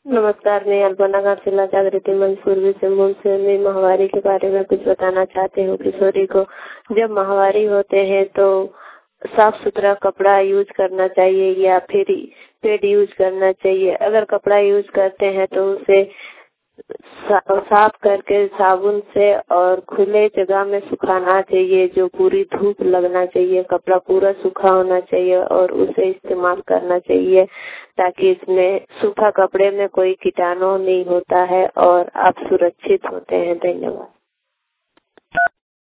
नमस्कार, मैं अल्पना घाटशिला जागृति मंच पूर्वी सिंहभूम से मैं माहवारी के बारे में कुछ बताना चाहती हूँ। किशोरी को जब माहवारी होते हैं तो साफ सुथरा कपड़ा यूज करना चाहिए या फिर पैड यूज करना चाहिए। अगर कपड़ा यूज करते हैं तो उसे साफ करके साबुन से और खुले जगह में सुखाना चाहिए, जो पूरी धूप लगना चाहिए। कपड़ा पूरा सूखा होना चाहिए और उसे इस्तेमाल करना चाहिए ताकि इसमें सूखा कपड़े में कोई कीटाणु नहीं होता है और आप सुरक्षित होते हैं। धन्यवाद।